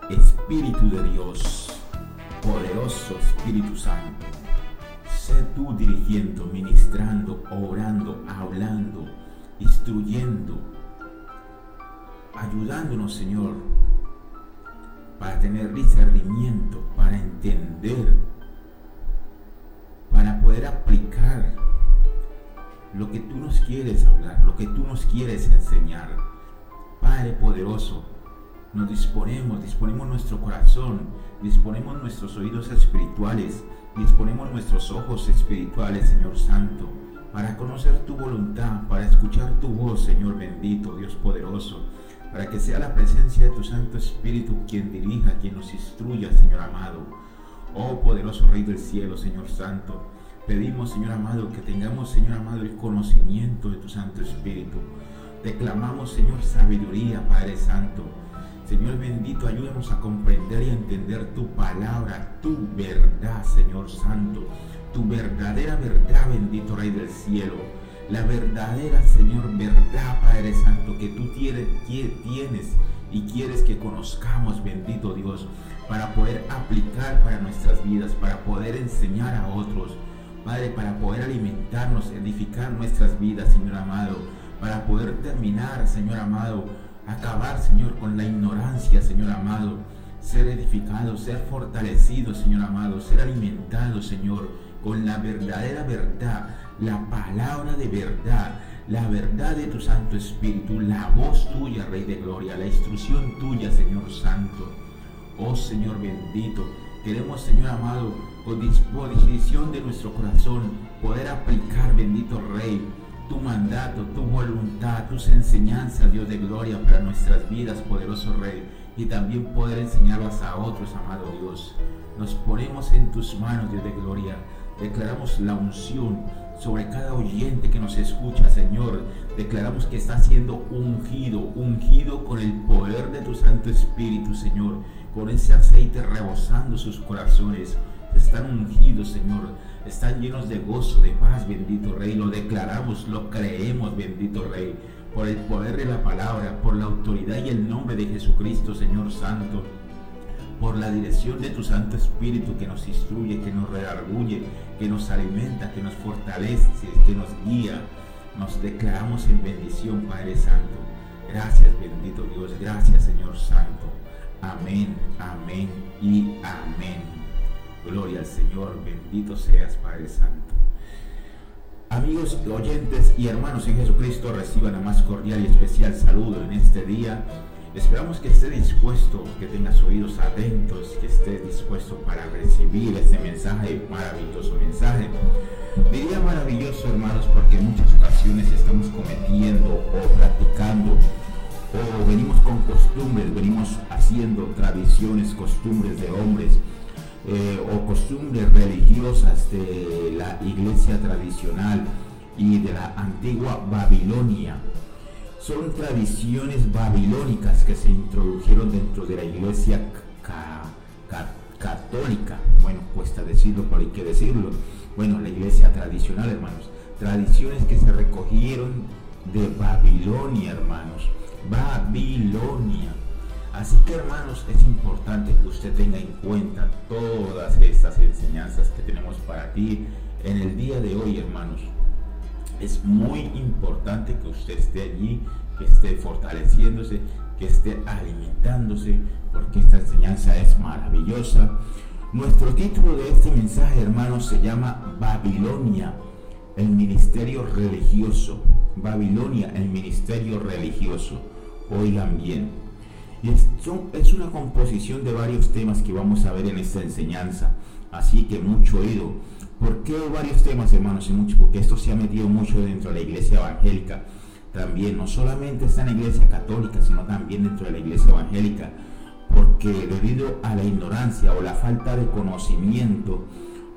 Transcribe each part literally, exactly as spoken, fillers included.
Espíritu de Dios, poderoso Espíritu Santo, sé tú dirigiendo, ministrando, orando, hablando, instruyendo, ayudándonos, Señor, para tener discernimiento, para entender, para poder aplicar lo que tú nos quieres hablar, lo que tú nos quieres enseñar. Padre poderoso, nos disponemos, disponemos nuestro corazón, disponemos nuestros oídos espirituales, disponemos nuestros ojos espirituales, Señor Santo, para conocer tu voluntad, para escuchar tu voz, Señor bendito, Dios poderoso, para que sea la presencia de tu Santo Espíritu quien dirija, quien nos instruya, Señor amado. Oh poderoso Rey del cielo, Señor Santo, pedimos, Señor amado, que tengamos, Señor amado, el conocimiento de tu Santo Espíritu. Te clamamos, Señor, sabiduría, Padre Santo. Señor bendito, ayúdanos a comprender y a entender tu palabra, tu verdad, Señor Santo, tu verdadera verdad, bendito Rey del cielo, la verdadera, Señor, verdad, Padre Santo, que tú tienes, tienes y quieres que conozcamos, bendito Dios, para poder aplicar para nuestras vidas, para poder enseñar a otros, Padre, para poder alimentarnos, edificar nuestras vidas, Señor amado, para poder terminar, Señor amado, acabar, Señor, con la ignorancia, Señor amado, ser edificados, ser fortalecidos, Señor amado, ser alimentados, Señor, con la verdadera verdad, la palabra de verdad, la verdad de tu Santo Espíritu, la voz tuya, Rey de Gloria, la instrucción tuya, Señor Santo. Oh Señor bendito, queremos, Señor amado, con disposición de nuestro corazón, poder aplicar, bendito Rey, tu mandato, tu voluntad, tus enseñanzas, Dios de gloria, para nuestras vidas, poderoso Rey, y también poder enseñarlas a otros, amado Dios. Nos ponemos en tus manos, Dios de gloria. Declaramos la unción sobre cada oyente que nos escucha, Señor. Declaramos que está siendo ungido, ungido con el poder de tu Santo Espíritu, Señor, con ese aceite rebosando sus corazones. Están ungidos, Señor, están llenos de gozo, de paz, bendito Rey. Lo declaramos, lo creemos, bendito Rey, por el poder de la palabra, por la autoridad y el nombre de Jesucristo, Señor Santo, por la dirección de tu Santo Espíritu que nos instruye, que nos redarguye, que nos alimenta, que nos fortalece, que nos guía. Nos declaramos en bendición, Padre Santo. Gracias, bendito Dios, gracias, Señor Santo. Amén, amén y amén. Gloria al Señor, bendito seas, Padre Santo. Amigos, oyentes y hermanos en Jesucristo, reciban la más cordial y especial saludo en este día. Esperamos que esté dispuesto, que tengas oídos atentos, que esté dispuesto para recibir este mensaje, maravilloso mensaje. Diría maravilloso, hermanos, porque en muchas ocasiones estamos cometiendo o practicando o venimos con costumbres, venimos haciendo tradiciones, costumbres de hombres, Eh, o costumbres religiosas de la iglesia tradicional y de la antigua Babilonia. Son tradiciones babilónicas que se introdujeron dentro de la iglesia ca ca católica. Bueno, cuesta decirlo, pero hay que decirlo. Bueno, la iglesia tradicional, hermanos. Tradiciones que se recogieron de Babilonia, hermanos. Babilonia. Así que, hermanos, es importante que usted tenga en cuenta todas estas enseñanzas que tenemos para ti en el día de hoy, hermanos. Es muy importante que usted esté allí, que esté fortaleciéndose, que esté alimentándose, porque esta enseñanza es maravillosa. Nuestro título de este mensaje, hermanos, se llama Babilonia, el ministerio religioso. Babilonia, el ministerio religioso. Oigan bien. Y esto es una composición de varios temas que vamos a ver en esta enseñanza, así que mucho oído. ¿Por qué varios temas, hermanos? Y mucho, porque esto se ha metido mucho dentro de la iglesia evangélica. También, no solamente está en la iglesia católica, sino también dentro de la iglesia evangélica, porque debido a la ignorancia o la falta de conocimiento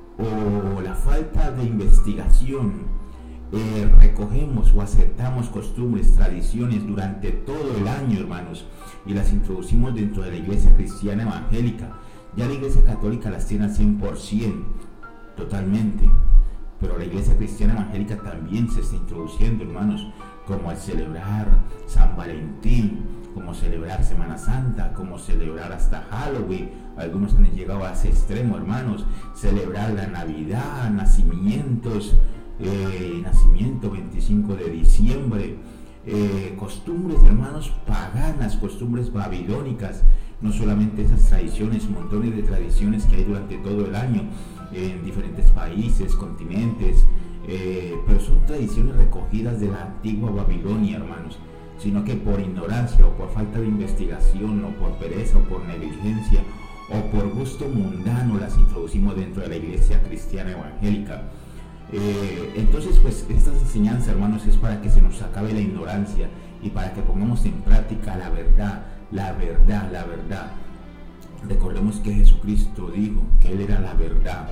o la falta de investigación, Eh, recogemos o aceptamos costumbres, tradiciones durante todo el año, hermanos, y las introducimos dentro de la iglesia cristiana evangélica. Ya la iglesia católica las tiene al cien por ciento, totalmente, pero la iglesia cristiana evangélica también se está introduciendo, hermanos, como al celebrar San Valentín, como celebrar Semana Santa, como celebrar hasta Halloween. Algunos han llegado a ese extremo, hermanos, celebrar la Navidad, nacimientos, eh, nacimiento veinticinco de diciembre, eh, costumbres, hermanos, paganas, costumbres babilónicas. No solamente esas tradiciones, montones de tradiciones que hay durante todo el año en diferentes países, continentes, eh, pero son tradiciones recogidas de la antigua Babilonia, hermanos, sino que por ignorancia o por falta de investigación o por pereza o por negligencia o por gusto mundano las introducimos dentro de la iglesia cristiana evangélica. Eh, entonces, pues estas enseñanzas, hermanos, es para que se nos acabe la ignorancia y para que pongamos en práctica la verdad, la verdad, la verdad. Recordemos que Jesucristo dijo que Él era la verdad.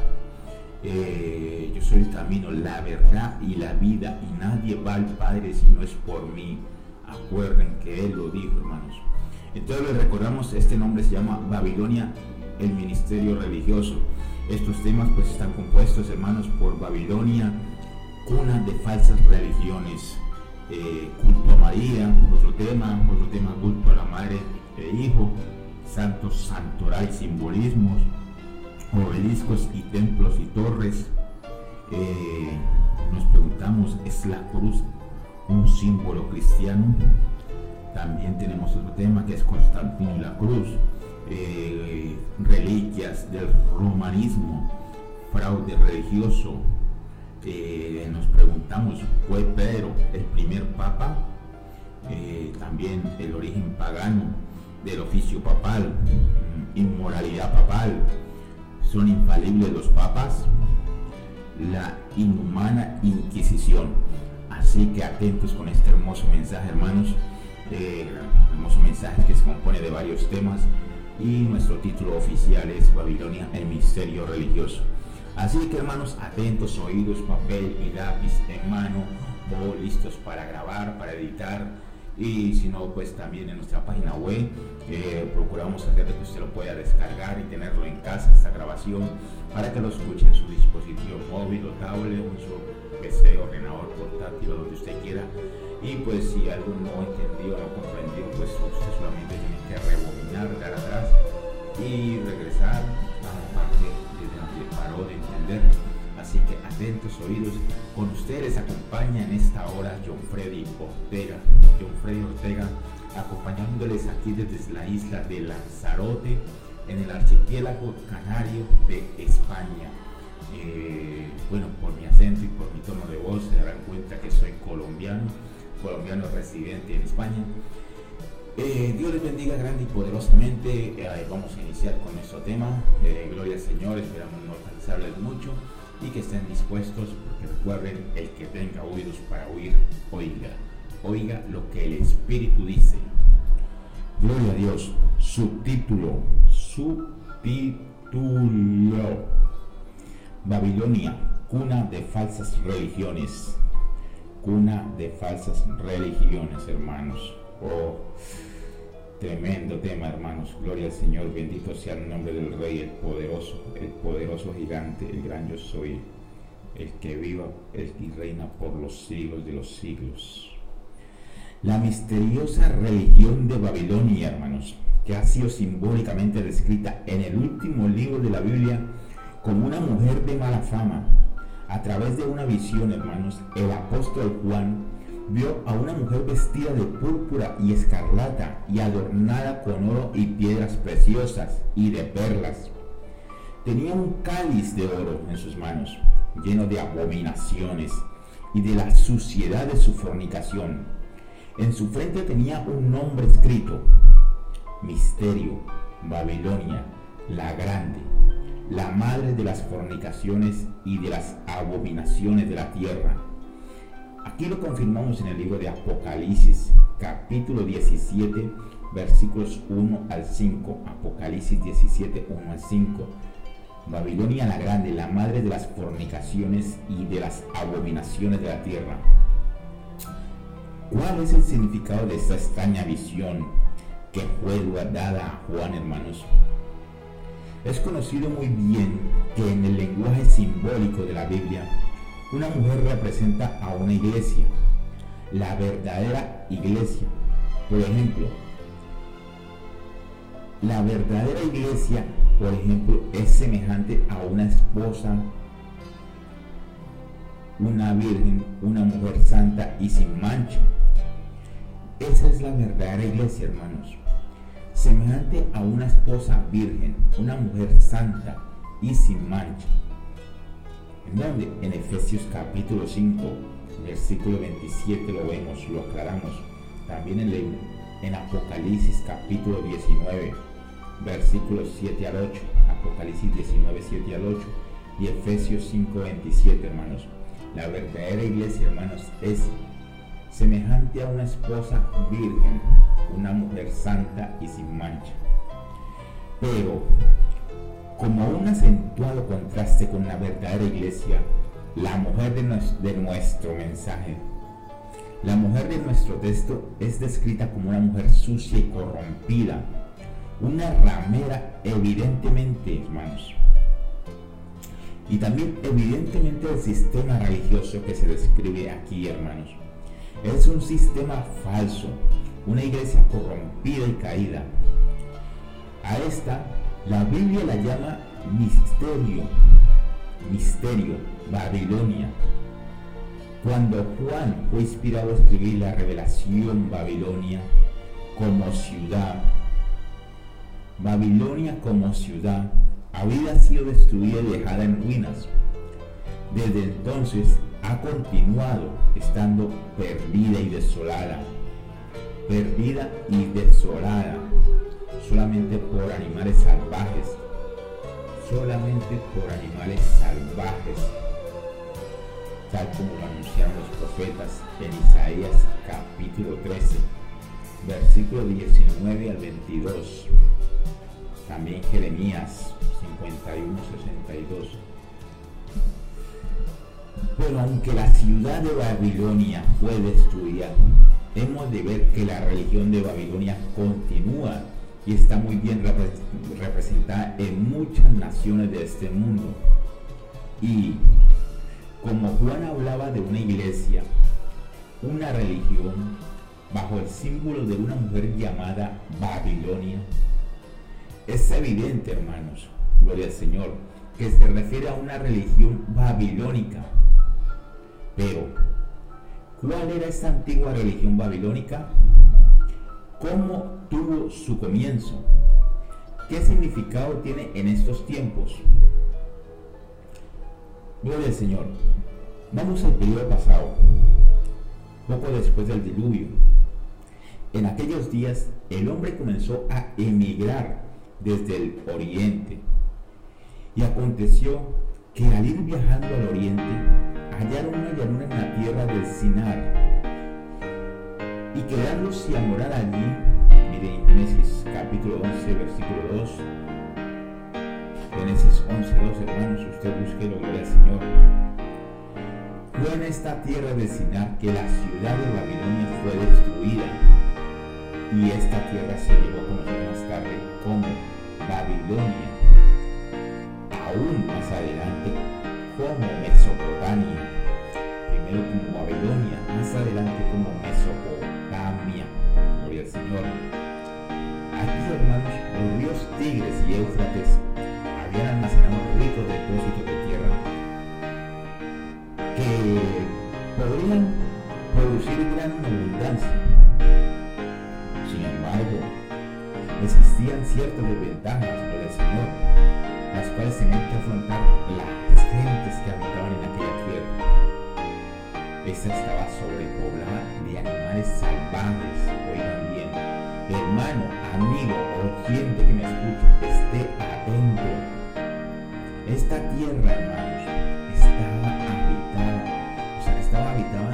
Eh, yo soy el camino, la verdad y la vida, y nadie va al Padre si no es por mí. Acuerden que Él lo dijo, hermanos. Entonces les recordamos, este nombre se llama Babilonia, el ministerio religioso. Estos temas pues están compuestos, hermanos, por Babilonia, cuna de falsas religiones. Eh, culto a María, otro tema, otro tema, culto a la Madre e Hijo, santos, santoral y simbolismos, obeliscos y templos y torres. Eh, nos preguntamos, ¿es la cruz un símbolo cristiano? También tenemos otro tema que es Constantino y la cruz, eh, reliquias del romanismo, fraude religioso. Eh, nos preguntamos, ¿fue Pedro el primer papa? Eh, también el origen pagano del oficio papal, inmoralidad papal, ¿son infalibles los papas? La inhumana Inquisición. Así que atentos con este hermoso mensaje, hermanos, eh, hermoso mensaje que se compone de varios temas, y nuestro título oficial es Babilonia, el misterio religioso. Así que, hermanos, atentos, oídos, papel y lápiz en mano, o listos para grabar, para editar, y si no, pues también en nuestra página web eh, procuramos hacer que usted lo pueda descargar y tenerlo en casa, esta grabación, para que lo escuche en su dispositivo móvil o tablet, o en su P C, ordenador portátil, o donde usted quiera. Y pues si algo no entendió o no comprendió, pues usted solamente tiene que rebobinar, dar atrás y regresar a la parte desde la que paró de entender. Así que atentos oídos, con ustedes acompaña en esta hora John Freddy Ortega. John Freddy Ortega acompañándoles aquí desde la isla de Lanzarote, en el archipiélago canario de España. Eh, bueno, por mi acento y por mi tono de voz se darán cuenta que soy colombiano, colombiano residente en España. Eh, Dios les bendiga grande y poderosamente. Eh, vamos a iniciar con nuestro tema. Eh, gloria al Señor, esperamos no cansarles mucho y que estén dispuestos, porque recuerden, el que tenga oídos para oír, oiga, oiga lo que el Espíritu dice. Gloria a Dios. Subtítulo, subtítulo: Babilonia, cuna de falsas religiones. Cuna de falsas religiones, hermanos. Oh, tremendo tema, hermanos. Gloria al Señor, bendito sea el nombre del Rey, el poderoso, el poderoso gigante, el gran yo soy, el que viva, el que reina por los siglos de los siglos. La misteriosa religión de Babilonia, hermanos, que ha sido simbólicamente descrita en el último libro de la Biblia como una mujer de mala fama. A través de una visión, hermanos, el apóstol Juan vio a una mujer vestida de púrpura y escarlata y adornada con oro y piedras preciosas y de perlas. Tenía un cáliz de oro en sus manos, lleno de abominaciones y de la suciedad de su fornicación. En su frente tenía un nombre escrito: Misterio, Babilonia, la Grande, la madre de las fornicaciones y de las abominaciones de la tierra. Aquí lo confirmamos en el libro de Apocalipsis, capítulo diecisiete, versículos uno al cinco. Apocalipsis diecisiete, uno al cinco. Babilonia la Grande, la madre de las fornicaciones y de las abominaciones de la tierra. ¿Cuál es el significado de esta extraña visión que fue dada a Juan, hermanos? Es conocido muy bien que en el lenguaje simbólico de la Biblia, una mujer representa a una iglesia, la verdadera iglesia. Por ejemplo, la verdadera iglesia, por ejemplo, es semejante a una esposa, una virgen, una mujer santa y sin mancha. Esa es la verdadera iglesia, hermanos. Semejante a una esposa virgen, una mujer santa y sin mancha. ¿En dónde? En Efesios capítulo cinco, versículo veintisiete lo vemos, lo aclaramos. También en, en Apocalipsis capítulo diecinueve, versículos siete al ocho. Apocalipsis diecinueve, siete al ocho. Y Efesios cinco, veintisiete, hermanos. La verdadera iglesia, hermanos, es semejante a una esposa virgen, una mujer santa y sin mancha. Pero, como un acentuado contraste con la verdadera iglesia, la mujer de, nos, de nuestro mensaje, la mujer de nuestro texto es descrita como una mujer sucia y corrompida, una ramera evidentemente, hermanos. Y también evidentemente el sistema religioso que se describe aquí, hermanos, es un sistema falso, una iglesia corrompida y caída. A esta la Biblia la llama misterio, misterio, Babilonia. Cuando Juan fue inspirado a escribir la revelación, Babilonia como ciudad, Babilonia como ciudad había sido destruida y dejada en ruinas. Desde entonces ha continuado estando perdida y desolada, perdida y desolada, solamente por animales salvajes, solamente por animales salvajes, tal como lo anunciaron los profetas en Isaías capítulo trece, versículo diecinueve al veintidós, también Jeremías cincuenta y uno, sesenta y dos. Pero aunque la ciudad de Babilonia fue destruida, hemos de ver que la religión de Babilonia continúa y está muy bien repre- representada en muchas naciones de este mundo. Y como Juan hablaba de una iglesia, una religión, bajo el símbolo de una mujer llamada Babilonia, es evidente, hermanos, gloria al Señor, que se refiere a una religión babilónica. Pero, ¿cuál era esta antigua religión babilónica? ¿Cómo tuvo su comienzo? ¿Qué significado tiene en estos tiempos? Gloria al Señor. Vamos al periodo pasado, poco después del diluvio. En aquellos días, el hombre comenzó a emigrar desde el oriente. Y aconteció que al ir viajando al oriente, hallaron una llanura en la tierra del Sinar, y quedándose a morar allí. Miren, Génesis capítulo once, versículo dos. Génesis once, dos, hermanos, usted búsquelo, gloria al Señor. Fue en esta tierra del Sinar que la ciudad de Babilonia fue destruida, y esta tierra se llegó a conocer más tarde como Babilonia, aún más adelante como Mesopotamia, primero como Babilonia, más adelante como Mesopotamia, gloria al Señor. Aquí, hermanos, los ríos Tigres y Éufrates habían almacenado ricos depósitos de tierra que podrían producir gran abundancia. Sin embargo, existían ciertas desventajas, gloria al Señor, las cuales tenían que afrontar las gentes que habitaban en aquella tierra. Esta estaba sobrepoblada de animales salvajes. Oigan bien, hermano, amigo, oyente que me escucha, esté atento. Esta tierra, hermanos, estaba habitada, o sea, estaba habitada,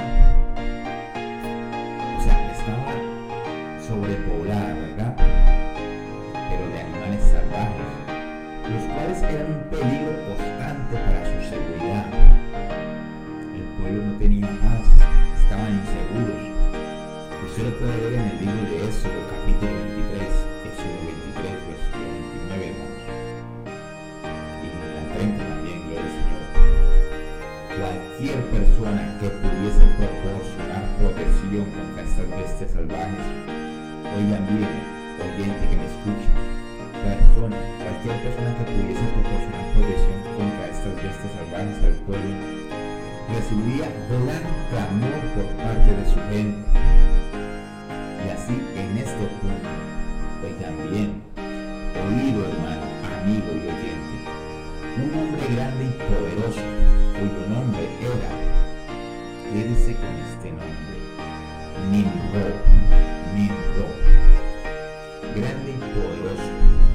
o sea, estaba sobrepoblada, ¿verdad? Pero de animales salvajes, los cuales eran un peligro constante para su seguridad. El pueblo no tenía paz, estaban inseguros. Usted lo puede ver en el libro de Éxodo, capítulo veintitrés, Éxodo veintitrés, versículo veintinueve, hermanos. Y en la treinta también, gloria al Señor. Cualquier persona que pudiese proporcionar protección contra estas bestias salvajes, oigan bien, oyente que me escucha, persona, cualquier persona que pudiese proporcionar protección contra estas bestias salvajes al pueblo, recibía gran clamor por parte de su gente. Y así en este punto, oigan bien, oído hermano, amigo y oyente, un hombre grande y poderoso, cuyo nombre era, quédese con este nombre, Nimrod, Nimrod, grande y poderoso,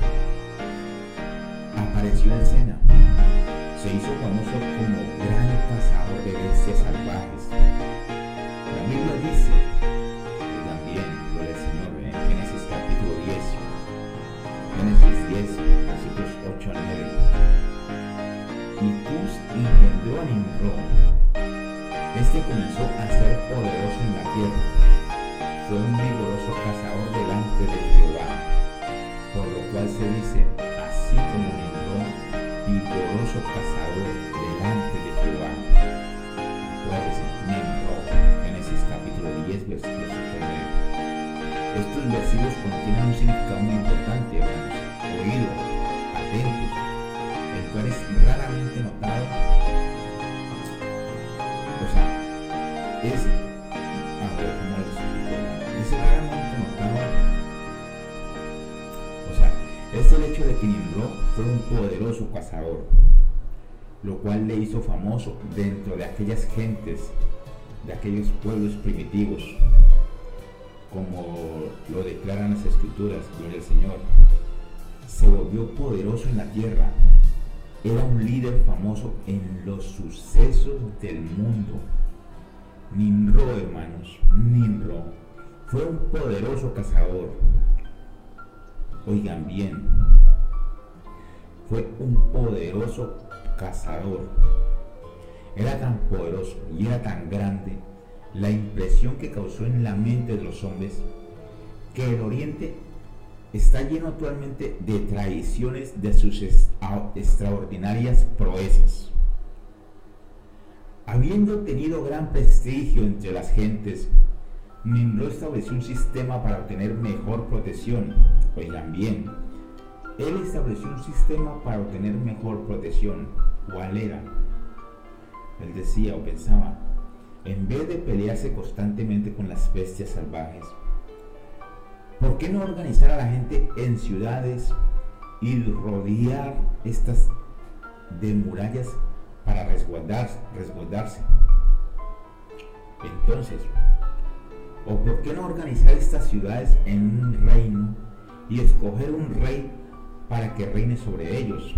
apareció en escena. Se hizo famoso como gran cazador de bestias salvajes. La Biblia dice, y también lo del Señor en Génesis capítulo diez, Génesis diez, versículos ocho al nueve. Y Cus engendró a Nimrod. Este comenzó a ser poderoso en la tierra. Fue un vigoroso cazador delante de Jehová, por lo cual se dice, así como Nimrod, vigoroso cazador delante de Jehová. Acuérdense, Nimrod, Génesis capítulo diez, versículos ocho al nueve. Estos versículos contienen un significado muy importante, hermanos, oídos, atentos, el cual es raramente notado. O sea, es, a ver, ¿cómo lo explico? Es raramente notado. O sea, es el hecho de que Nimrod fue un poderoso cazador, lo cual le hizo famoso dentro de aquellas gentes, de aquellos pueblos primitivos, como lo declaran las escrituras, gloria al Señor. Se volvió poderoso en la tierra, era un líder famoso en los sucesos del mundo. Nimrod, hermanos, Nimrod fue un poderoso cazador. Oigan bien, fue un poderoso cazador. Era tan poderoso y era tan grande la impresión que causó en la mente de los hombres, que el Oriente está lleno actualmente de tradiciones de sus extraordinarias proezas. Habiendo tenido gran prestigio entre las gentes, Nimrod estableció un sistema para obtener mejor protección. Oigan bien, él estableció un sistema para obtener mejor protección. ¿Cuál era? Él decía o pensaba, en vez de pelearse constantemente con las bestias salvajes, ¿por qué no organizar a la gente en ciudades y rodear estas de murallas para resguardarse? resguardarse? Entonces, ¿o por qué no organizar estas ciudades en un reino y escoger un rey para que reine sobre ellos?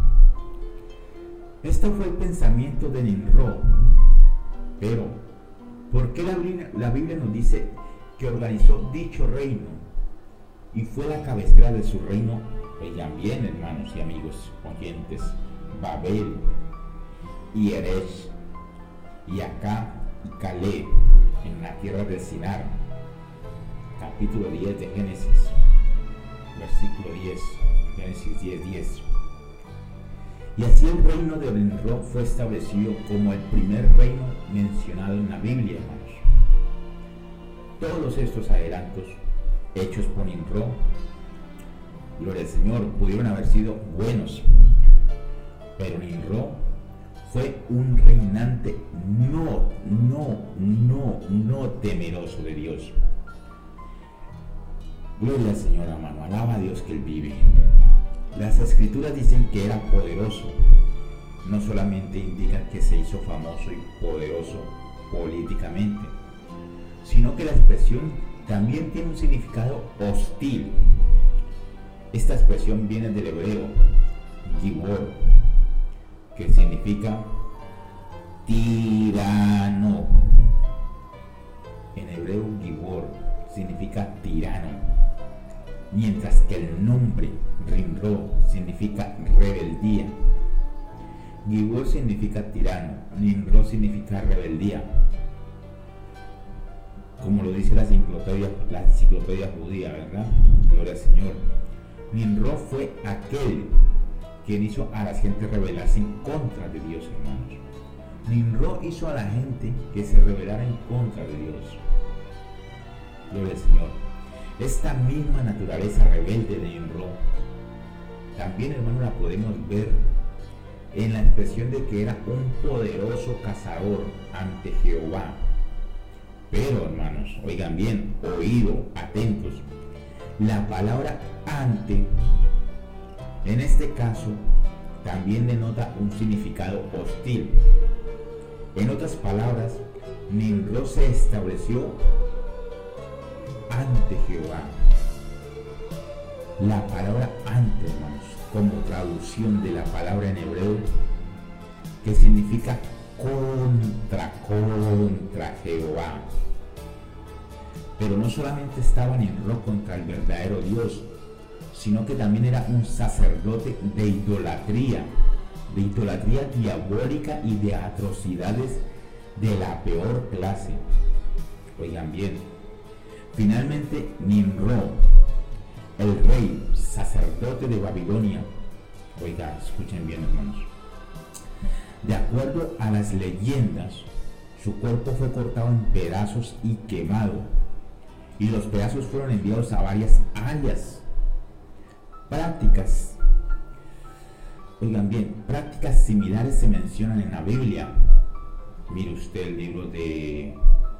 Este fue el pensamiento de Nimrod. Pero, ¿por qué la Biblia, la Biblia nos dice que organizó dicho reino y fue la cabecera de su reino? Oigan bien, hermanos y amigos oyentes, Babel y Eresh y Acá y Caleb en la tierra del Sinar. Capítulo diez de Génesis, versículo diez, Génesis diez, diez. Y así el reino de Nimrod fue establecido como el primer reino mencionado en la Biblia, hermanos. Todos estos adelantos hechos por Nimrod, gloria al Señor, pudieron haber sido buenos, pero Nimrod fue un reinante no, no, no, no temeroso de Dios. Gloria al Señor, hermano, alaba a Dios que Él vive. Las escrituras dicen que era poderoso, no solamente indican que se hizo famoso y poderoso políticamente, sino que la expresión también tiene un significado hostil. Esta expresión viene del hebreo Gibor, que significa tirano. En hebreo Gibor significa tirano, mientras que el nombre Nimrod significa rebeldía. Gibor significa tirano, Nimrod significa rebeldía, como lo dice la enciclopedia, la enciclopedia judía, ¿verdad? Gloria al Señor. Nimrod fue aquel quien hizo a la gente rebelarse en contra de Dios, hermanos. Nimrod hizo a la gente que se rebelara en contra de Dios. Gloria al Señor. Esta misma naturaleza rebelde de Nimrod también, hermano, la podemos ver en la expresión de que era un poderoso cazador ante Jehová. Pero, hermanos, oigan bien, oído, atentos, la palabra ante, en este caso, también denota un significado hostil. En otras palabras, Nimrod se estableció ante Jehová. La palabra ante, hermanos, como traducción de la palabra en hebreo, que significa contra, contra Jehová. Pero no solamente estaba Nimrod contra el verdadero Dios, sino que también era un sacerdote de idolatría, de idolatría diabólica y de atrocidades de la peor clase. Oigan bien, finalmente Nimrod, el rey sacerdote de Babilonia, oigan, escuchen bien, hermanos, de acuerdo a las leyendas, su cuerpo fue cortado en pedazos y quemado, y los pedazos fueron enviados a varias áreas. Prácticas, oigan bien, prácticas similares se mencionan en la Biblia. Mire usted el libro de...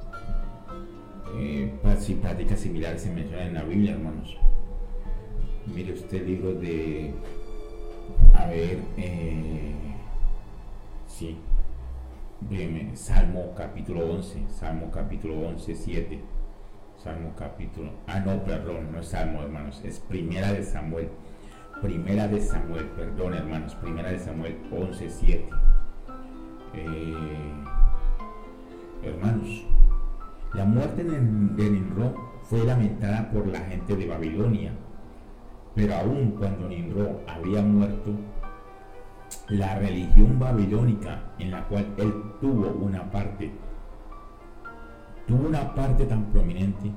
Eh, sí, prácticas similares se mencionan en la Biblia, hermanos. Mire usted el libro de... A ver... Eh, sí. Dime, Salmo capítulo once. Salmo capítulo once, siete. Salmo capítulo... Ah, no, perdón, no es Salmo, hermanos. Es Primera de Samuel. Primera de Samuel, perdón, hermanos. Primera de Samuel once, siete. Eh, hermanos, la muerte de Nimrod fue lamentada por la gente de Babilonia, pero aún cuando Nimrod había muerto, la religión babilónica en la cual él tuvo una parte, tuvo una parte tan prominente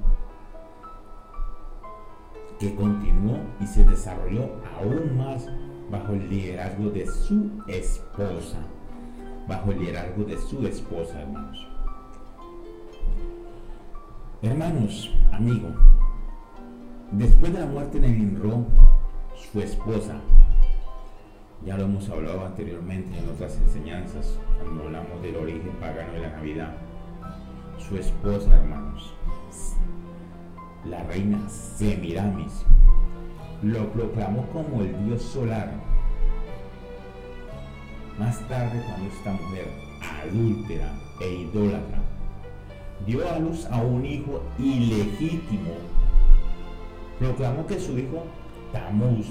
que continuó y se desarrolló aún más bajo el liderazgo de su esposa, bajo el liderazgo de su esposa, hermanos. Hermanos, amigo, después de la muerte de Nimrod, su esposa, ya lo hemos hablado anteriormente en otras enseñanzas, cuando hablamos del origen pagano de la Navidad, su esposa, hermanos, la reina Semiramis, lo proclamó como el dios solar. Más tarde, cuando esta mujer adúltera e idólatra dio a luz a un hijo ilegítimo, proclamó que su hijo Tamuz,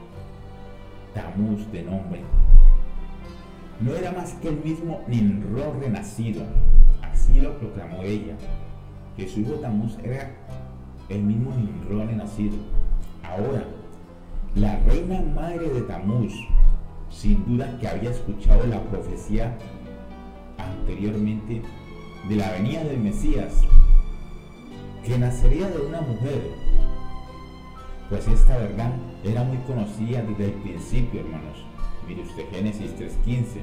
Tamuz de nombre, no era más que el mismo Nimrod renacido. Así lo proclamó ella, que su hijo Tamuz era el mismo Nimrod renacido. Ahora, la reina madre de Tamuz, sin duda que había escuchado la profecía anteriormente de la venida del Mesías, que nacería de una mujer, pues esta verdad era muy conocida desde el principio, hermanos. Mire usted Génesis tres quince.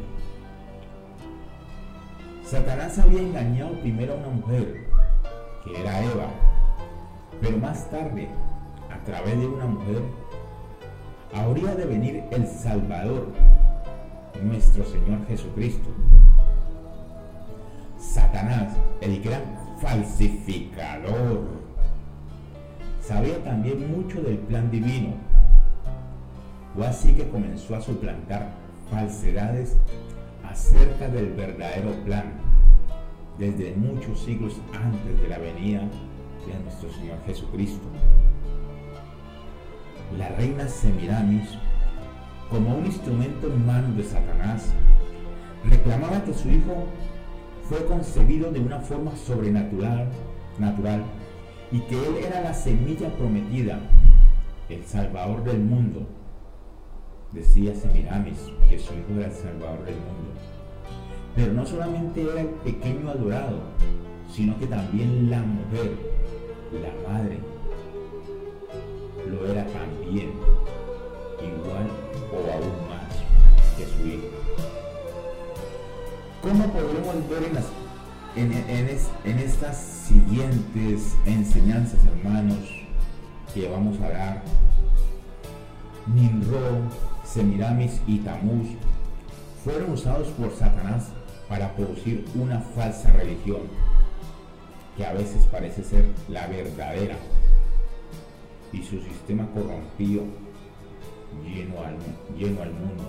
Satanás había engañado primero a una mujer, que era Eva, pero más tarde, a través de una mujer, habría de venir el Salvador, nuestro Señor Jesucristo. Satanás, el gran falsificador, sabía también mucho del plan divino. Fue así que comenzó a suplantar falsedades acerca del verdadero plan, desde muchos siglos antes de la venida de nuestro Señor Jesucristo. La reina Semiramis, como un instrumento en manos de Satanás, reclamaba que su hijo fue concebido de una forma sobrenatural, natural, y que él era la semilla prometida, el Salvador del mundo. Decía Semiramis que su hijo era el Salvador del mundo. Pero no solamente era el pequeño adorado, sino que también la mujer, la madre, lo era también, igual o aún más que su hijo. ¿Cómo podremos ver en, las, en, en, es, en estas siguientes enseñanzas, hermanos, que vamos a dar? Nimrod, Semiramis y Tamuz fueron usados por Satanás para producir una falsa religión que a veces parece ser la verdadera, y su sistema corrompido lleno al, lleno al mundo.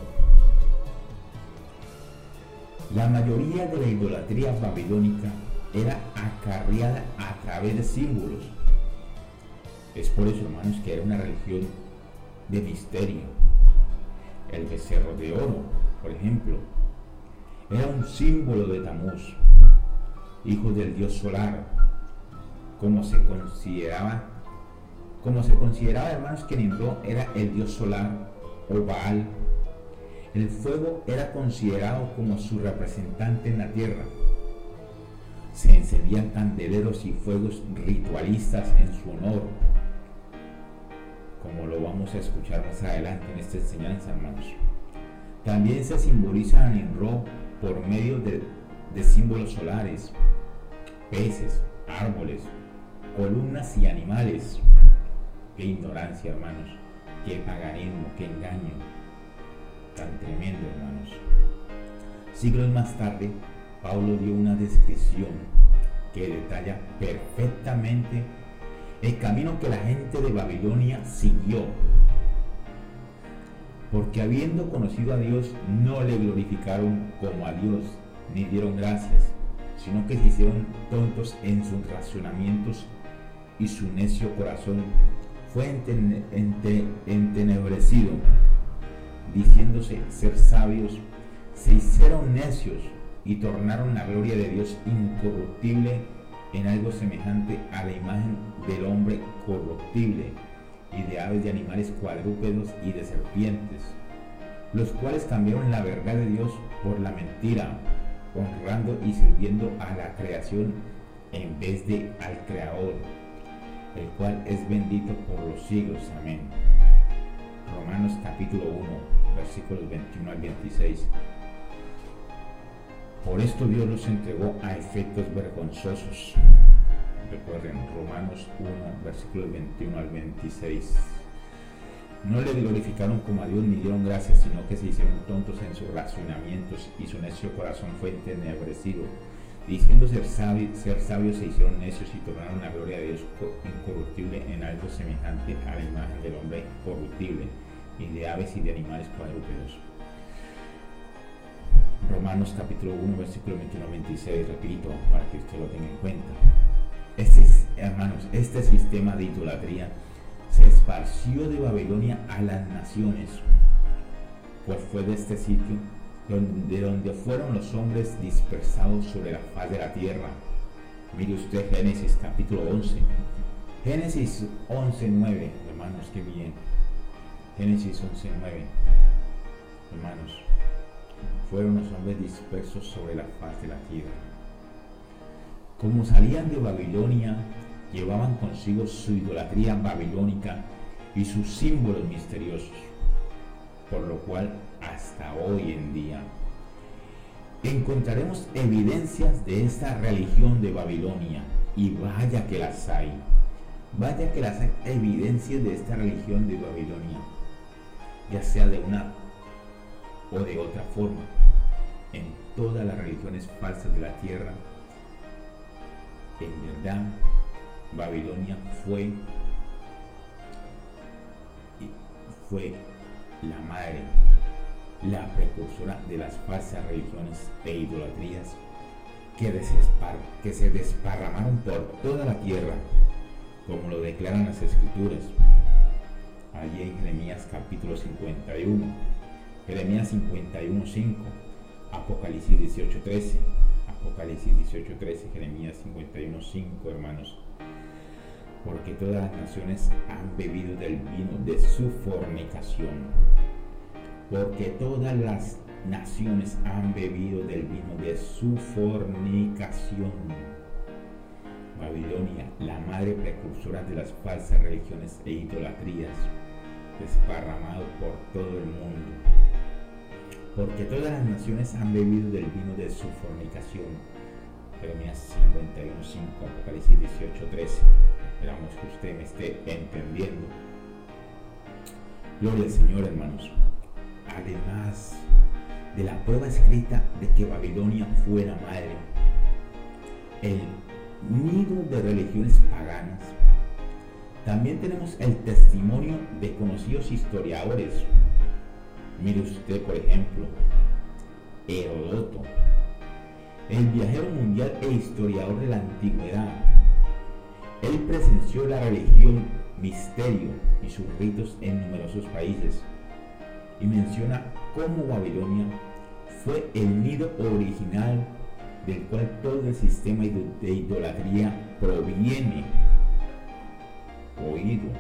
La mayoría de la idolatría babilónica era acarreada a través de símbolos. Es por eso, hermanos, que era una religión de misterio. El becerro de oro, por ejemplo, era un símbolo de Tamuz, hijo del dios solar, como se consideraba, como se consideraba, hermanos, que Nimrod era el dios solar o Baal. El fuego era considerado como su representante en la tierra. Se encendían candeleros y fuegos ritualistas en su honor, como lo vamos a escuchar más adelante en esta enseñanza, hermanos. También se simboliza a Nimrod por medio de, de símbolos solares, peces, árboles, columnas y animales. Qué ignorancia, hermanos, qué paganismo, qué engaño tan tremendo, hermanos. Siglos más tarde, Pablo dio una descripción que detalla perfectamente el camino que la gente de Babilonia siguió, porque habiendo conocido a Dios, no le glorificaron como a Dios, ni dieron gracias, sino que se hicieron tontos en sus razonamientos, y su necio corazón fue enten, ente, entenebrecido. Diciéndose ser sabios, se hicieron necios y tornaron la gloria de Dios incorruptible en algo semejante a la imagen del hombre corruptible, y de aves, de animales cuadrúpedos y de serpientes, los cuales cambiaron la verdad de Dios por la mentira, honrando y sirviendo a la creación en vez de al Creador, el cual es bendito por los siglos. Amén. Romanos capítulo uno, versículos veintiuno al veintiséis. Por esto Dios los entregó a efectos vergonzosos. Recuerden, Romanos uno, versículos veintiuno al veintiséis. No le glorificaron como a Dios ni dieron gracias, sino que se hicieron tontos en sus razonamientos, y su necio corazón fue entenebrecido. Diciendo ser sabios, ser sabios, se hicieron necios y tornaron la gloria de Dios incorruptible en algo semejante a la imagen del hombre corruptible, y de aves y de animales cuadrúpedos. Romanos capítulo uno, versículo veintiuno al veintiséis, repito, para que usted lo tenga en cuenta. Este, hermanos, este sistema de idolatría se esparció de Babilonia a las naciones, pues fue de este sitio de donde fueron los hombres dispersados sobre la faz de la tierra. Mire usted Génesis capítulo once. Génesis once, nueve, hermanos, qué bien. Génesis once, nueve, hermanos. Fueron los hombres dispersos sobre la faz de la tierra. Como salían de Babilonia, llevaban consigo su idolatría babilónica y sus símbolos misteriosos, por lo cual hasta hoy en día encontraremos evidencias de esta religión de Babilonia, y vaya que las hay, vaya que las hay evidencias de esta religión de Babilonia, ya sea de una o de otra forma. En todas las religiones falsas de la tierra, en verdad, Babilonia fue fue la madre, la precursora de las falsas religiones e idolatrías que, despar, que se desparramaron por toda la tierra, como lo declaran las Escrituras. Allí en Jeremías capítulo cincuenta y uno, Jeremías cincuenta y uno, cinco, Apocalipsis dieciocho, trece, Apocalipsis dieciocho, trece, Jeremías cincuenta y uno, cinco, hermanos. Porque todas las naciones han bebido del vino de su fornicación. Porque todas las naciones han bebido del vino de su fornicación. Babilonia, la madre precursora de las falsas religiones e idolatrías, desparramado por todo el mundo. Porque todas las naciones han bebido del vino de su fornicación. Jeremías cincuenta y uno, cinco, Apocalipsis dieciocho, trece. Esperamos que usted me esté entendiendo. Gloria al Señor, hermanos. Además de la prueba escrita de que Babilonia fue la madre, el nido de religiones paganas, también tenemos el testimonio de conocidos historiadores. Mire usted, por ejemplo, Heródoto, el viajero mundial e historiador de la antigüedad. Él presenció la religión misterio y sus ritos en numerosos países y menciona cómo Babilonia fue el nido original del cual todo el sistema de idolatría proviene. Oído.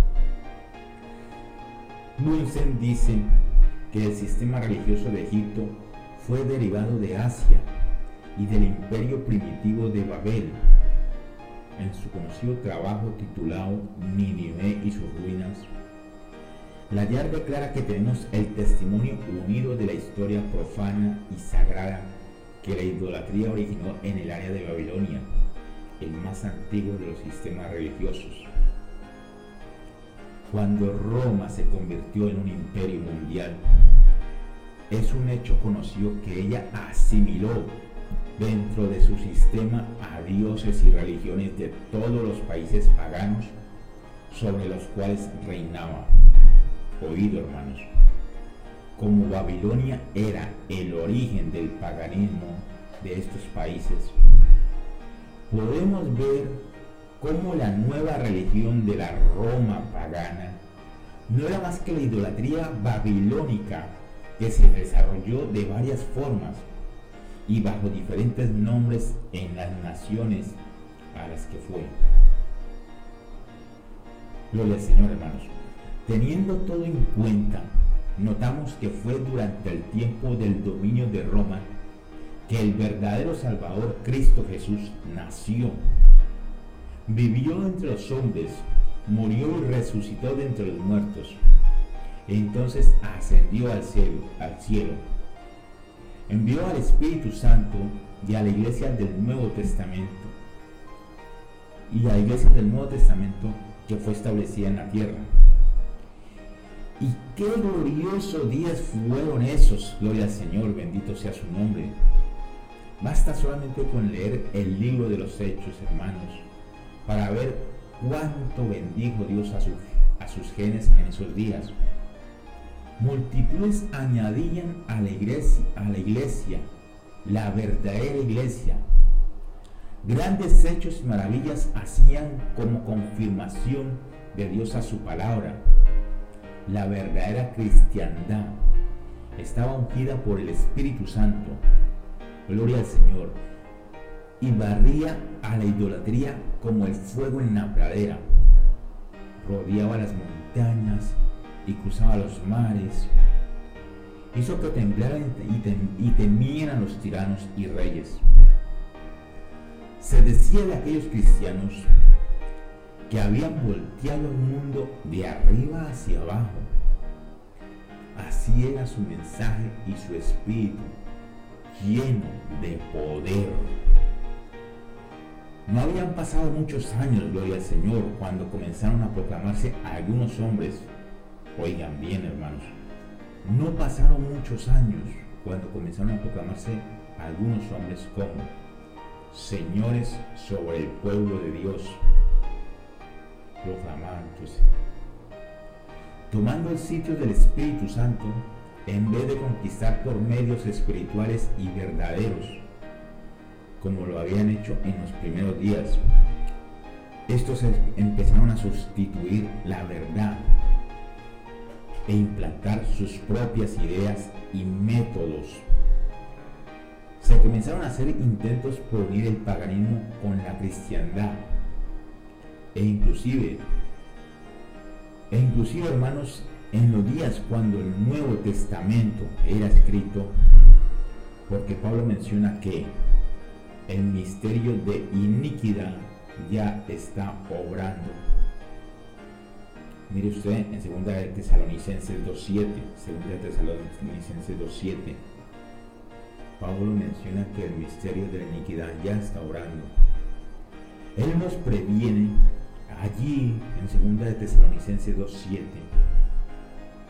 Bunsen dice que el sistema religioso de Egipto fue derivado de Asia y del imperio primitivo de Babel. En su conocido trabajo titulado Nínive y sus ruinas, Layard declara que tenemos el testimonio unido de la historia profana y sagrada que la idolatría originó en el área de Babilonia, el más antiguo de los sistemas religiosos. Cuando Roma se convirtió en un imperio mundial, es un hecho conocido que ella asimiló dentro de su sistema a dioses y religiones de todos los países paganos sobre los cuales reinaba. Oído, hermanos, como Babilonia era el origen del paganismo de estos países, podemos ver cómo la nueva religión de la Roma pagana no era más que la idolatría babilónica que se desarrolló de varias formas y bajo diferentes nombres en las naciones a las que fue. Gloria al Señor, hermanos. Teniendo todo en cuenta, notamos que fue durante el tiempo del dominio de Roma que el verdadero Salvador Cristo Jesús nació, vivió entre los hombres, murió y resucitó de entre los muertos, e entonces ascendió al cielo, al cielo. Envió al Espíritu Santo y a la iglesia del Nuevo Testamento, y a la iglesia del Nuevo Testamento que fue establecida en la tierra. Y qué gloriosos días fueron esos, gloria al Señor, bendito sea su nombre. Basta solamente con leer el libro de los Hechos, hermanos, para ver cuánto bendijo Dios a, su, a sus genes en esos días. Multitudes añadían a la iglesia, a la iglesia, la verdadera iglesia. Grandes hechos y maravillas hacían como confirmación de Dios a su palabra. La verdadera cristiandad estaba ungida por el Espíritu Santo, gloria al Señor, y barría a la idolatría como el fuego en la pradera. Rodeaba las montañas y cruzaba los mares. Hizo que temblaran y, tem y temieran a los tiranos y reyes. Se decía de aquellos cristianos que habían volteado el mundo de arriba hacia abajo. Así era su mensaje y su espíritu, lleno de poder. No habían pasado muchos años, gloria al Señor, cuando comenzaron a proclamarse algunos hombres. Oigan bien, hermanos, no pasaron muchos años cuando comenzaron a proclamarse algunos hombres como señores sobre el pueblo de Dios, proclamándose, tomando el sitio del Espíritu Santo en vez de conquistar por medios espirituales y verdaderos, como lo habían hecho en los primeros días. Estos empezaron a sustituir la verdad e implantar sus propias ideas y métodos. Se comenzaron a hacer intentos por unir el paganismo con la cristiandad, e inclusive, e inclusive, hermanos, en los días cuando el Nuevo Testamento era escrito, porque Pablo menciona que el misterio de iniquidad ya está obrando. Mire usted en segunda de Tesalonicenses dos siete, segunda de Tesalonicenses dos siete, Pablo menciona que el misterio de la iniquidad ya está obrando. Él nos previene allí en segunda de Tesalonicenses dos siete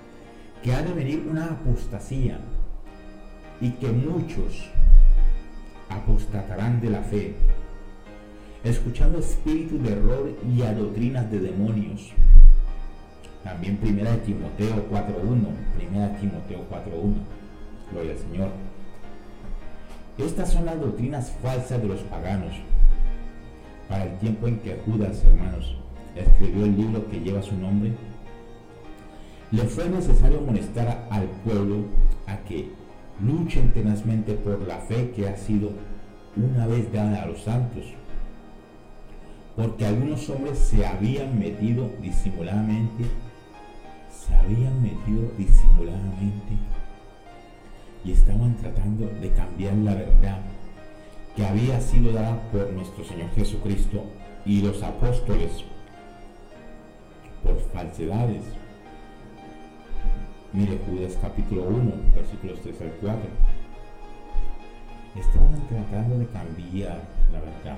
que ha de venir una apostasía y que muchos apostatarán de la fe, escuchando espíritus de error y a doctrinas de demonios. También primera de Timoteo cuatro uno, primera de Timoteo cuatro uno, gloria al Señor. Estas son las doctrinas falsas de los paganos. Para el tiempo en que Judas, hermanos, escribió el libro que lleva su nombre, le fue necesario amonestar al pueblo a que luchen tenazmente por la fe que ha sido una vez dada a los santos, porque algunos hombres se habían metido disimuladamente, se habían metido disimuladamente y estaban tratando de cambiar la verdad que había sido dada por nuestro Señor Jesucristo y los apóstoles por falsedades. Mire Judas capítulo uno, versículos tres al cuatro. Estaban tratando de cambiar la verdad.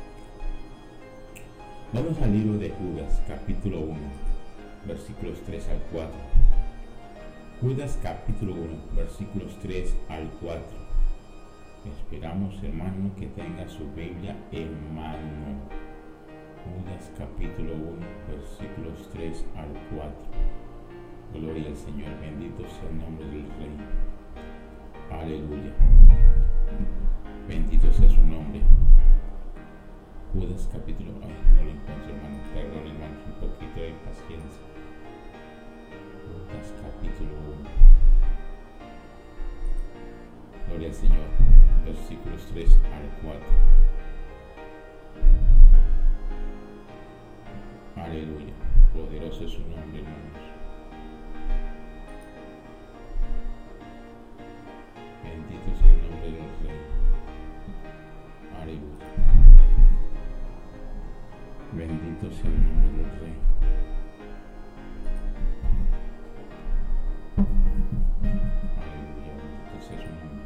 Vamos al libro de Judas capítulo uno, versículos tres al cuatro. Judas capítulo uno, versículos tres al cuatro. Esperamos, hermano, que tenga su Biblia en mano. Judas capítulo uno, versículos tres al cuatro. Gloria al Señor, bendito sea el nombre del Rey. Aleluya. Bendito sea su nombre. Judas capítulo uno, no lo encuentro, hermano, perdón, hermanos, un poquito de paciencia. Judas capítulo uno. Gloria al Señor, versículos tres al cuatro. Aleluya, poderoso es su nombre, hermanos. Bendito sea el nombre del Rey. Aleluya. Bendito sea el nombre del Rey. Aleluya, bendito sea su nombre.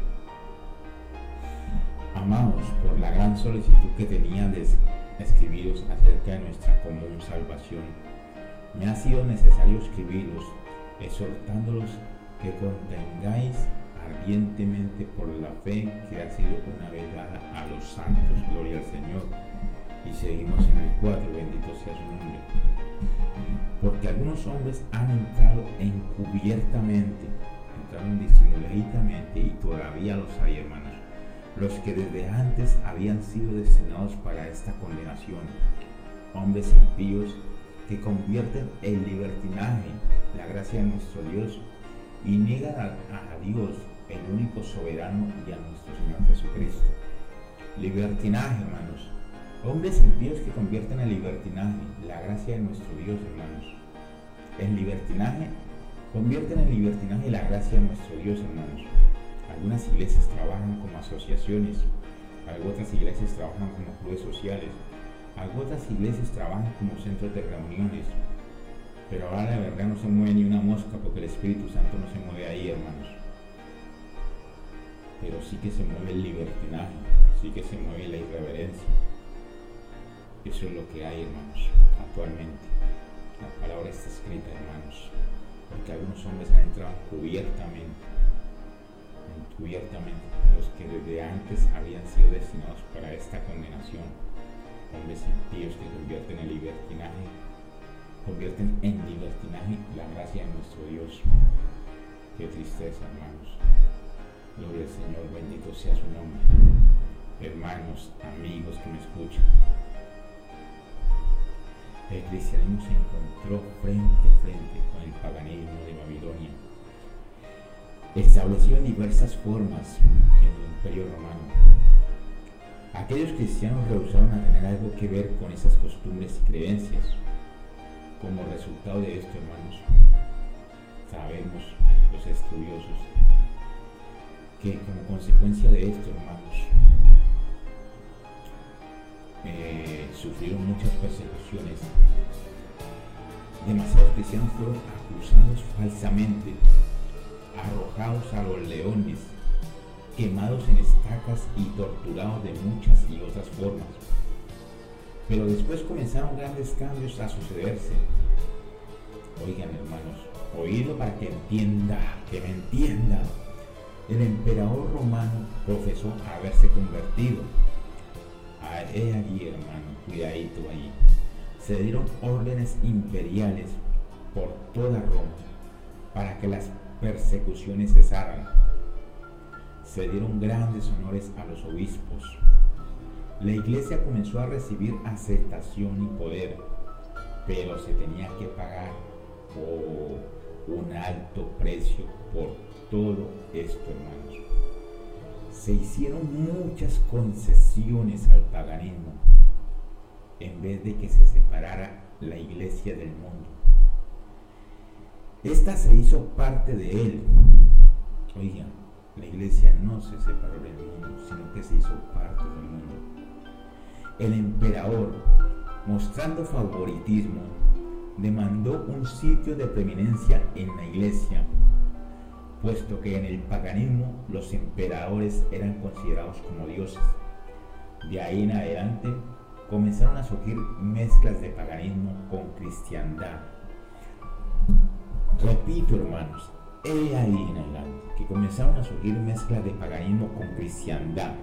Amados, por la gran solicitud que tenía de escribiros acerca de nuestra común salvación, me ha sido necesario escribiros, exhortándolos que contengáis ardientemente por la fe que ha sido una vez dada a los santos. Gloria al Señor. Y seguimos en el cuatro, bendito sea su nombre. Porque algunos hombres han entrado encubiertamente, entraron disimuladamente, y todavía los hay, hermanos, los que desde antes habían sido destinados para esta condenación, hombres impíos que convierten en libertinaje la gracia de nuestro Dios y niegan a, a Dios, el único soberano, y a nuestro Señor Jesucristo. Libertinaje, hermanos. Hombres impíos que convierten en libertinaje la gracia de nuestro Dios, hermanos. En libertinaje, convierten en libertinaje la gracia de nuestro Dios, hermanos. Algunas iglesias trabajan como asociaciones, algunas iglesias trabajan como clubes sociales, algunas iglesias trabajan como centros de reuniones, pero ahora la verdad no se mueve ni una mosca, porque el Espíritu Santo no se mueve ahí, hermanos. Pero sí que se mueve el libertinaje, sí que se mueve la irreverencia. Eso es lo que hay, hermanos, actualmente. La palabra está escrita, hermanos, porque algunos hombres han entrado encubiertamente, encubiertamente, los que desde antes habían sido destinados para esta condenación. Hombres impíos que convierten en libertinaje, convierten en libertinaje la gracia de nuestro Dios. Qué tristeza, hermanos. Gloria al Señor, bendito sea su nombre. Hermanos, amigos que me escuchan, el cristianismo se encontró frente a frente con el paganismo de Babilonia, establecido en diversas formas en el Imperio Romano. Aquellos cristianos rehusaron a tener algo que ver con esas costumbres y creencias. Como resultado de esto, hermanos, sabemos los estudiosos que como consecuencia de esto, hermanos, eh, sufrieron muchas persecuciones. Demasiados cristianos fueron acusados falsamente, arrojados a los leones, quemados en estacas y torturados de muchas y otras formas. Pero después comenzaron grandes cambios a sucederse. Oigan, hermanos, Oídlo para que entienda, que me entienda. El emperador romano profesó haberse convertido. He allí, hermano, cuidadito allí. Se dieron órdenes imperiales por toda Roma para que las persecuciones cesaran. Se dieron grandes honores a los obispos. La iglesia comenzó a recibir aceptación y poder, pero se tenía que pagar oh, un alto precio por todo esto, hermanos. Se hicieron muchas concesiones al paganismo en vez de que se separara la iglesia del mundo. Esta se hizo parte de él. Oigan, la iglesia no se separó del mundo, sino que se hizo parte del mundo. El emperador, mostrando favoritismo, demandó un sitio de preeminencia en la iglesia, puesto que en el paganismo los emperadores eran considerados como dioses. De ahí en adelante comenzaron a surgir mezclas de paganismo con cristiandad. Repito, hermanos, he ahí en adelante que comenzaron a surgir mezclas de paganismo con cristiandad,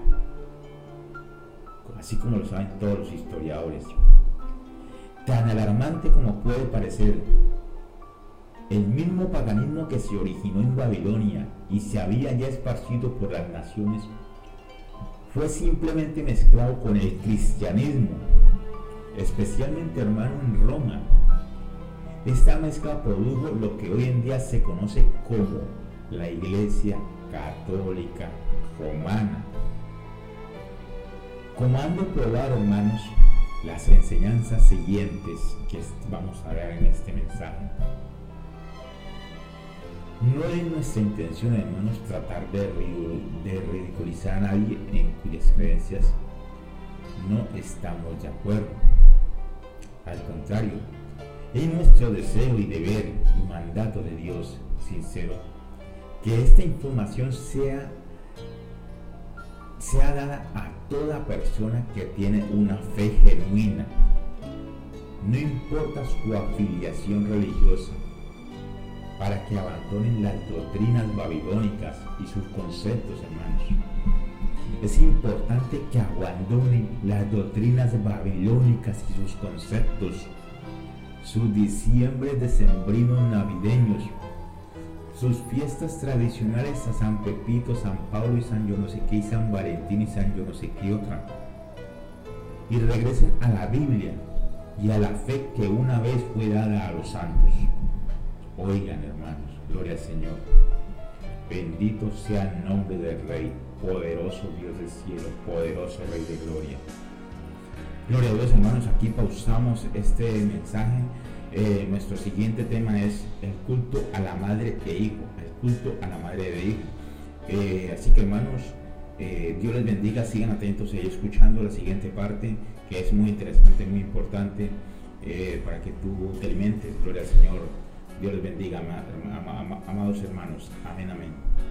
así como lo saben todos los historiadores. Tan alarmante como puede parecer, el mismo paganismo que se originó en Babilonia y se había ya esparcido por las naciones fue simplemente mezclado con el cristianismo, especialmente, hermano, en Roma. Esta mezcla produjo lo que hoy en día se conoce como la Iglesia Católica Romana. Como han de probar, hermanos, las enseñanzas siguientes que vamos a ver en este mensaje. No es nuestra intención, hermanos, tratar de, de ridiculizar a nadie en cuyas creencias no estamos de acuerdo. Al contrario, es nuestro deseo y deber y mandato de Dios sincero que esta información sea, sea dada a toda persona que tiene una fe genuina, no importa su afiliación religiosa, para que abandonen las doctrinas babilónicas y sus conceptos, hermanos. Es importante que abandonen las doctrinas babilónicas y sus conceptos, sus diciembres decembrinos navideños, sus fiestas tradicionales a San Pepito, San Pablo y San yo no sé qué, y San Valentín y San yo no sé qué otra, y regresen a la Biblia y a la fe que una vez fue dada a los santos. Oigan, hermanos, gloria al Señor. Bendito sea el nombre del Rey, poderoso Dios del cielo, poderoso Rey de gloria. Gloria a Dios, hermanos, aquí pausamos este mensaje. Eh, nuestro siguiente tema es el culto a la madre e hijo, el culto a la madre de hijo. Eh, así que, hermanos, eh, Dios les bendiga, sigan atentos y escuchando la siguiente parte, que es muy interesante, muy importante, eh, para que tú te alimentes. Gloria al Señor. Dios les bendiga, amados hermanos. Amén, amén.